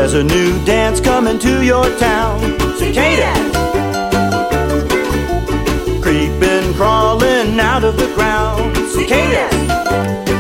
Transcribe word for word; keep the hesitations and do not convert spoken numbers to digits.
There's a new dance coming to your town. Cicadas! Creeping, crawling out of the ground. Cicadas!